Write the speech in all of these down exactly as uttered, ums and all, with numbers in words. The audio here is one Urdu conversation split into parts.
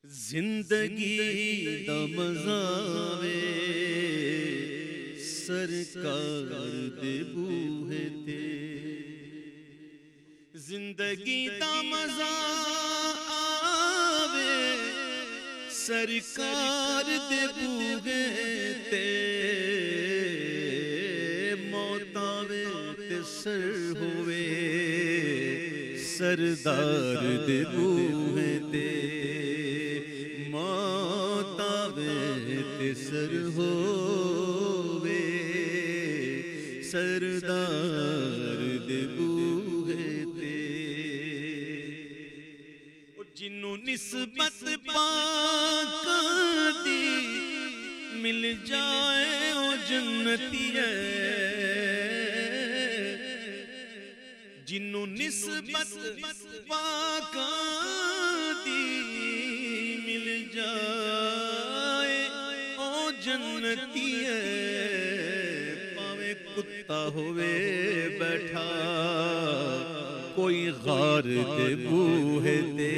زندگی دا مزہ وے سرکار دے بوہے تے، زندگی دا مزہ آوے سرکار دے بوہے تے، موت آوے تے سر ہوئے سردار دے بوہے تے، موت آوے تے سر ہوئے سردار دے بوہے تے، جنوں نسبت پاکاں دی مل جائے او جنتی ہے، جنوں نسبت پاکاں دی مل جائے او جنتی ہے، پاویں کتا ہوئے بیٹھا کوئی غار دے بوہے تے،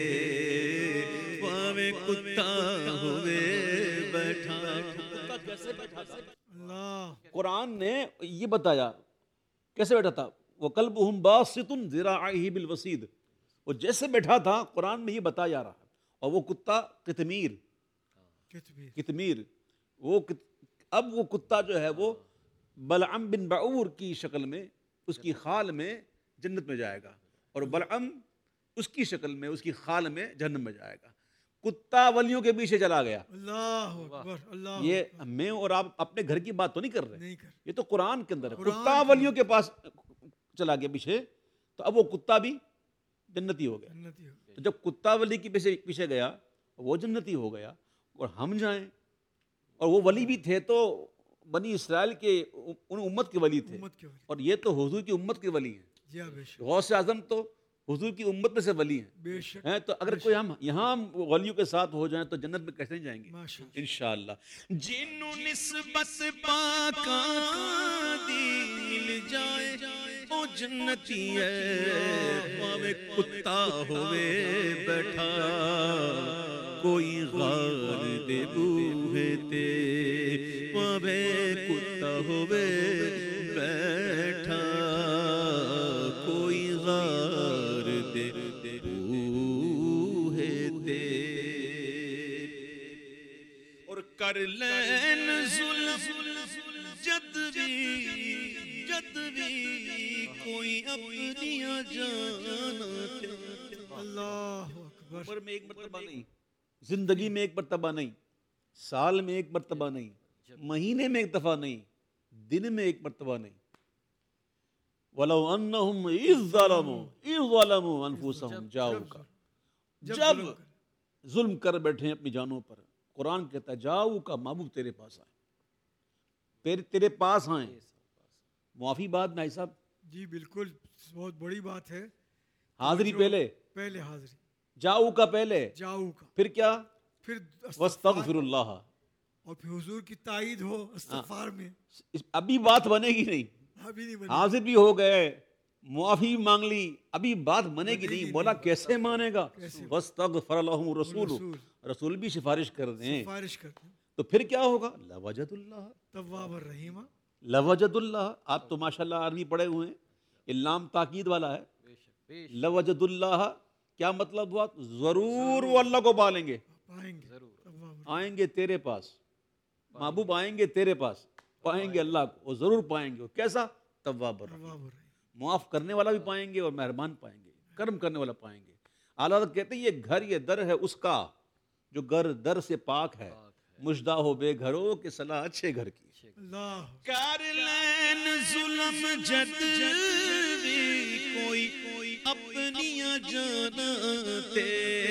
پاویں کتا ہوئے بیٹھا، کتا کیسے بیٹھا تھا؟ قرآن نے یہ بتایا کیسے بیٹھا تھا، وَقَلْبُهُمْ بَاسِطٌ ذِرَاعَيْهِ بِالْوَسِيدِ، وہ جیسے بیٹھا تھا قرآن میں یہ بتایا جا رہا ہے، اور وہ کتا قطمیر قطمیر وہ اب وہ کتا جو ہے وہ بلعم بن بعور کی شکل میں اس کی خال میں جنت میں جائے گا، اور بلعم اس کی شکل میں اس کی خال میں جہنم میں جائے گا، کتا ولیوں کے پیچھے چلا گیا۔ اللہ اکبر، اللہ یہ میں اور آپ اپنے گھر کی بات تو نہیں کر رہے، یہ تو قرآن کے اندر ہے، کتا ولیوں کے پاس چلا گیا پیچھے، تو اب وہ کتا بھی جنتی ہو گیا، تو جب کتا ولی کے پیچھے پیچھے گیا وہ جنتی ہو گیا، اور ہم جائیں، اور وہ ولی بھی تھے تو بنی اسرائیل کے ان امت کے ولی تھے، اور یہ تو حضور کی امت کے ولی ہیں، غوث اعظم تو حضور کی امت میں سے ولی ہیں، تو اگر کوئی ہم یہاں ولیوں کے ساتھ ہو جائیں تو جنت میں کیسے نہیں جائیں گے انشاءاللہ۔ جنوں نسبت پاکاں دی مل جائے او جنتی ہے، پاویں کتا ہوئے بیٹھا کوئی غار دے بوہے تے، پاویں کتا ہوئے بیٹھا کوئی غار دے بوہے تے، اور کر لین ظلم جد بھی جد بھی کوئی اپنیاں جانا تے، اللہ اکبر، عمر میں ایک مرتبہ نہیں، زندگی میں ایک مرتبہ نہیں، سال میں ایک مرتبہ نہیں، مہینے میں ایک دفعہ نہیں، دن میں ایک مرتبہ نہیں، وَلَوْ أَنَّهُمْ إِذْ ظَلَمُوا إِذْ ظَلَمُوا أَنفُسَهُمْ جَاؤُوكَ، جب ظلم کر بیٹھے اپنی جانوں پر، قرآن کہتا ہے جاؤوکا، محبوب تیرے پاس آئیں، تیرے پاس آئیں، معافی بات بھائی صاحب؟ جی بالکل، بہت بڑی بات ہے، حاضری پہلے پہلے حاضری، جاؤ کا پہلے، جاؤ کا پھر کیا، پھر واستغفر اللہ، اور پھر حضور کی تائید ہو استغفار میں، ابھی بات بنے گی نہیں، ابھی نہیں بنے، حاضر بھی ہو گئے، معافی مانگ لی، ابھی بات بنے گی نہیں، بولا کیسے مانے گا، واستغفر لہم الرسول، رسول بھی سفارش کر دیں، سفارش کرتے، تو پھر کیا ہوگا، لوجد اللہ تواب الرحیم، لوجد اللہ، آپ تو ماشاءاللہ عربی پڑھے ہوئے ہیں، لام تاکید والا ہے، لوجد اللہ کیا مطلب ہوا، ضرور وہ اللہ کو پالیں گے، آئیں گے تیرے پاس، محبوب آئیں گے تیرے پاس، پائیں گے اللہ کو، وہ ضرور پائیں گے، کیسا، تواب الرحیم، معاف کرنے والا بھی پائیں گے اور مہربان پائیں گے، کرم کرنے والا پائیں گے۔ اعلیٰ حضرت کہتے ہیں یہ گھر یہ در ہے اس کا جو گھر در سے پاک ہے، مژدہ ہو بے گھروں کے صلاح اچھے گھر کی، کر لین ظلم جد بھی کوئی اپنیاں جانا تے،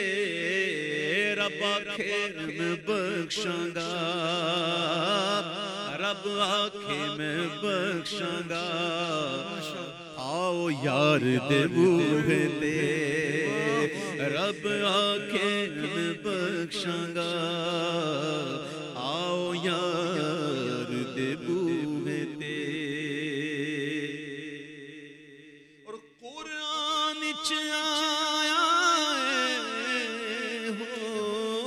رب آکھے میں بخشاں گا، رب آکھے میں بخشاں گا، آؤ یار دے بوہے تے، رب آکھے میں بخشاں گا، آؤ یار دے بوہے تے، اور قرآن چ آیا ہے ہو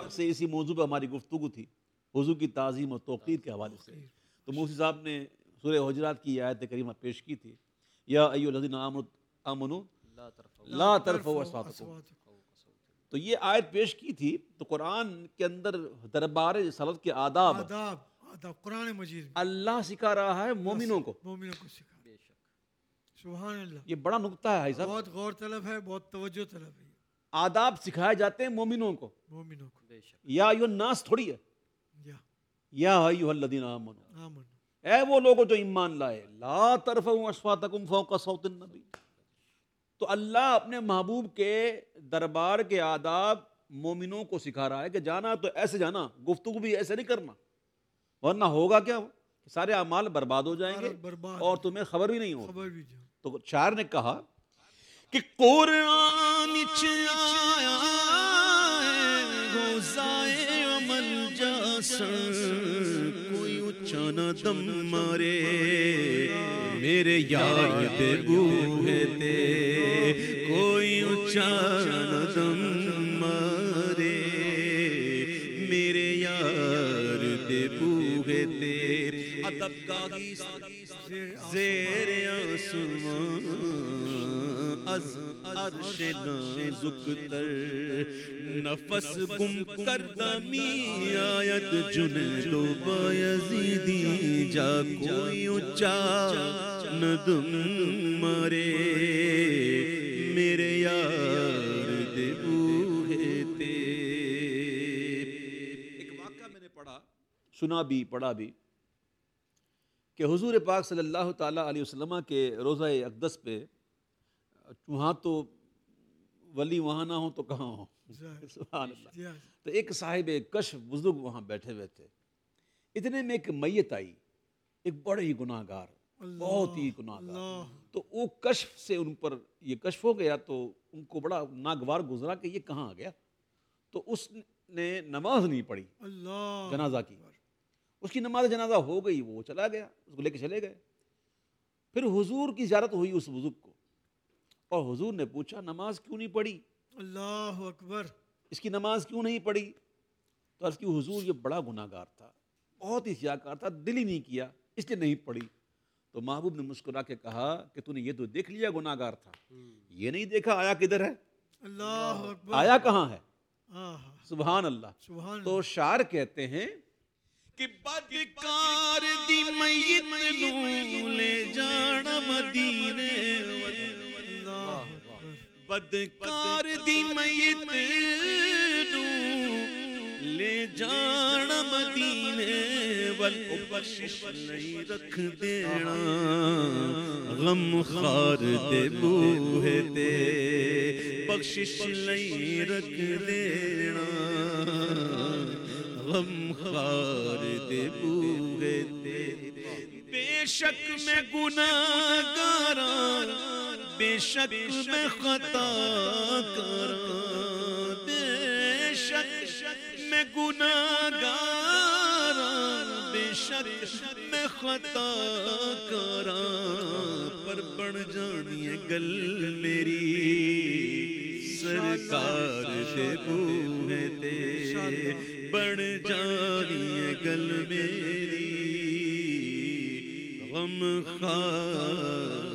سے اسی موضوع پہ ہماری گفتگو تھی، حضور کی تعظیم اور توقیر کے حوالے سے، تو مفتی صاحب نے سورہ حجرات کی آیت کریمہ پیش کی تھی، یا ایھا الذین آمنوا لا ترفعوا اصواتکم، تو یہ آیت پیش کی تھی۔ تو قرآن کے اندر دربار رسالت کے آداب آداب آداب قرآن مجید میں اللہ سکھا رہا ہے مومنوں کو، مومنوں کو سکھا، سبحان اللہ، یہ بڑا نکتہ ہے بھائی صاحب، بہت غور طلب ہے، بہت توجہ طلب ہے، آداب سکھائے جاتے ہیں مومنوں کو، مومنوں کو، یا ایھا الناس تھوڑی ہے، یا یا ایھا الذین آمنوا، آمن، اے وہ لوگوں جو ایمان لائے، لا ترفعوا اصواتکم فوق صوت النبی، تو اللہ اپنے محبوب کے دربار کے آداب مومنوں کو سکھا رہا ہے کہ جانا تو ایسے جانا، گفتگو بھی ایسے نہیں کرنا، ورنہ ہوگا کیا، سارے اعمال برباد ہو جائیں گے برباد، اور تمہیں خبر بھی نہیں ہوگی۔ خبر بھی جو تو شاعر نے کہا کہ قرآن چ آیا غوزائے عمل جاسن، کوئی اچھا نہ دم مارے، میرے یار دے بوہے تے کوئی اچھا نہ دم مارے، میرے یار دے بوہے تے، ادب گاہی زیر آسمان از عرش نازک تر، نفس گم کردہ می آید جنید و بایزیدی، جا کوئی اچا ندم مارے، میرے یار دے بوہے تے۔ ایک واقعہ میں نے پڑھا، سنا بھی پڑھا بھی، کہ حضور پاک صلی اللہ تعالیٰ علیہ وسلم کے روضہ اقدس پہ، وہاں تو ولی وہاں نہ ہو تو کہاں ہو، سبحان اللہ، تو ایک صاحب کشف بزرگ وہاں بیٹھے ہوئے تھے، اتنے میں ایک میت آئی، ایک بڑے ہی گناہ گار، بہت ہی گناہ گار، تو وہ کشف سے ان پر یہ کشف ہو گیا، تو ان کو بڑا ناگوار گزرا کہ یہ کہاں آ گیا، تو اس نے نماز نہیں پڑھی جنازہ کی، اس کی نماز جنازہ ہو گئی، وہ چلا گیا، اس کو لے کے چلے گئے۔ پھر حضور کی زیارت ہوئی اس بزرگ کو، اور حضور نے پوچھا نماز کیوں نہیں پڑھی، اللہ اکبر، اس کی نماز کیوں نہیں پڑھی؟ تو عرض کی حضور یہ بڑا گناہ گار تھا، بہت ہی سیاکار تھا، دل ہی نہیں کیا، اس لیے نہیں پڑھی۔ تو محبوب نے مسکرا کے کہا کہ تو نے یہ تو دیکھ لیا گناہ گار تھا، یہ نہیں دیکھا آیا کدھر ہے، اللہ اکبر، آیا کہاں ہے، آہ، سبحان اللہ۔ سبحان تو شاعر کہتے ہیں کہ بدکار دی میت نو لے جانا مدینے، اللہ اکبر، بدکار دی میت نو لے جانا مدینے، ول بخشش نہیں رکھ دینا، غم خار دے بوہے تے بخشش نہیں رکھ دینا، غم خار دے بوہے تے، بے شک میں گناہ گاراں، بے شک میں خطا کراں، بے شک میں گناہ گاراں، بے شک میں خطا کراں، پر بڑھ جانی ہے گل میری سرکار دے بوہے تے، بڑھ جانی ہے گل میری غم خار